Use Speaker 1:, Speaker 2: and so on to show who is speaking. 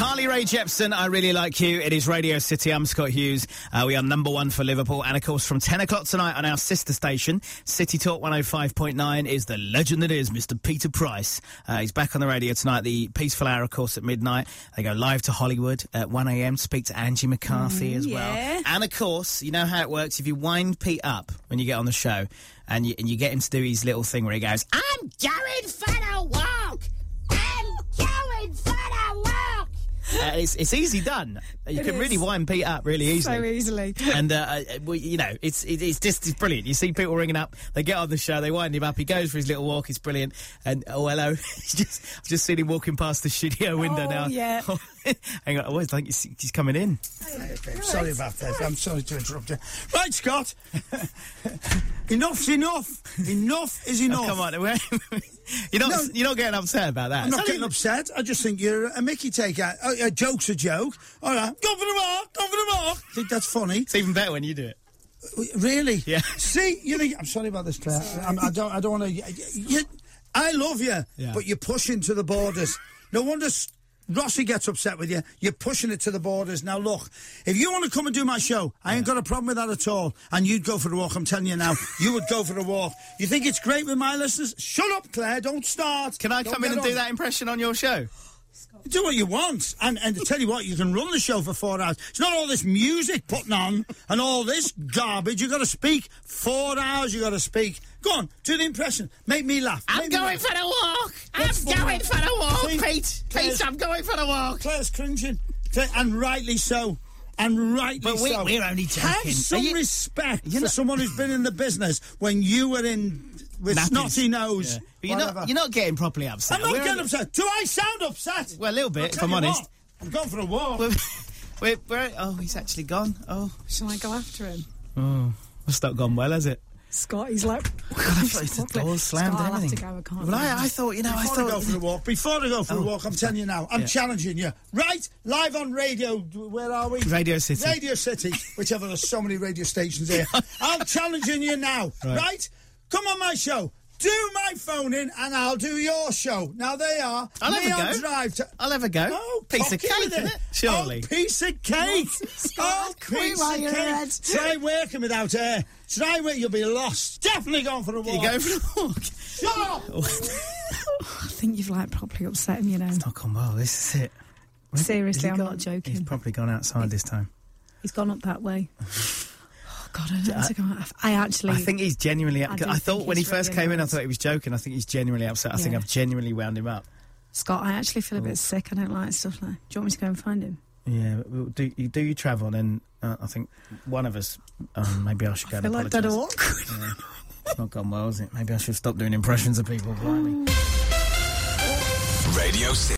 Speaker 1: Carly Rae Jepsen, I Really Like You. It is Radio City. I'm Scott Hughes. We are number one for Liverpool. And, of course, from 10 o'clock tonight on our sister station, City Talk 105.9, is the legend that is Mr. Peter Price. He's back on the radio tonight. The Peaceful Hour, of course, at midnight. They go live to Hollywood at 1 a.m. to speak to Angie McCarthy as well. And, of course, you know how it works. If you wind Pete up when you get on the show and you get him to do his little thing where he goes, I'm going for a walk! I'm going for a walk! It's easy done. You can really wind Pete up really easily.
Speaker 2: So easily.
Speaker 1: And, well, you know, it's brilliant. You see people ringing up, they get on the show, they wind him up, he goes for his little walk, it's brilliant. And, oh, hello. I've just seen him walking past the studio window now.
Speaker 2: Yeah.
Speaker 1: Hang on, I always think he's coming in.
Speaker 3: Sorry about that. I'm sorry to interrupt you. Right, Scott. Enough's enough. Enough is enough.
Speaker 1: Oh, come on. You're not getting upset about that.
Speaker 3: I'm not getting upset. I just think you're a Mickey taker. A joke's a joke. All right. Go for the mark. Go for the mark. I think that's funny.
Speaker 1: It's even better when you do it.
Speaker 3: Really?
Speaker 1: Yeah.
Speaker 3: See, you think... I'm sorry about this, Claire. I don't want to... I love you, but you're pushing to the borders. No wonder... Rossi gets upset with you. You're pushing it to the borders. Now, look, if you want to come and do my show, I ain't got a problem with that at all. And you'd go for a walk, I'm telling you now. You would go for a walk. You think it's great with my listeners? Shut up, Claire. Don't start.
Speaker 1: Can I come in and do that impression on your show?
Speaker 3: Do what you want. And to tell you what, you can run the show for 4 hours. It's not all this music putting on and all this garbage. You've got to speak 4 hours. You've got to speak. Go on, do the impression. Make me laugh.
Speaker 1: I'm going for a walk. I'm going for a walk, Pete. Pete, I'm going for a walk.
Speaker 3: Claire's cringing. And rightly so. And rightly so.
Speaker 1: We're only joking.
Speaker 3: Have some respect for someone who's been in the business when you were in with snotty nose.
Speaker 1: Yeah. But you're not getting properly upset.
Speaker 3: I'm not getting upset. Do I sound upset?
Speaker 1: Well, a little bit, if I'm honest.
Speaker 3: I'm going for a walk.
Speaker 1: He's actually gone. Oh.
Speaker 2: Shall I go after him?
Speaker 1: Oh. It's not gone well, has it?
Speaker 2: Scott, he's like...
Speaker 1: God, I thought the door's slammed and everything.
Speaker 2: I'll have to go, I can't.
Speaker 1: Well, I thought,
Speaker 3: Before I go for a walk, I'm telling you now, I'm challenging you. Right? Live on radio, where are we?
Speaker 1: Radio City.
Speaker 3: Radio City, whichever, there's so many radio stations here. I'm challenging you now, right? Come on my show. Do my phone in and I'll do your show. Now they are.
Speaker 1: I'll have a go. I'll have a go.
Speaker 3: Oh,
Speaker 1: piece of cake, isn't it? Surely.
Speaker 3: Oh, piece of cake. Oh, piece of cake. Try working without air. Try work, you'll be lost. Definitely going for a walk.
Speaker 1: You go for a walk.
Speaker 3: Shut up.
Speaker 2: I think you've properly upset him, you know.
Speaker 1: It's not gone well. This is it.
Speaker 2: Seriously, I'm not joking.
Speaker 1: He's probably gone outside this time.
Speaker 2: He's gone up that way. God, I don't know to go out. I
Speaker 1: think he's genuinely... I thought when he first came in, I thought he was joking. I think he's genuinely upset. I think I've genuinely wound him up.
Speaker 2: Scott, I actually feel a bit sick. I don't like stuff like that. Do you want me to go and find him?
Speaker 1: Yeah, do you travel, and then I think one of us, maybe I should go and apologise.
Speaker 2: I feel like that awkward.
Speaker 1: It's not gone well, is it? Maybe I should stop doing impressions of people. Blimey.
Speaker 4: Radio City.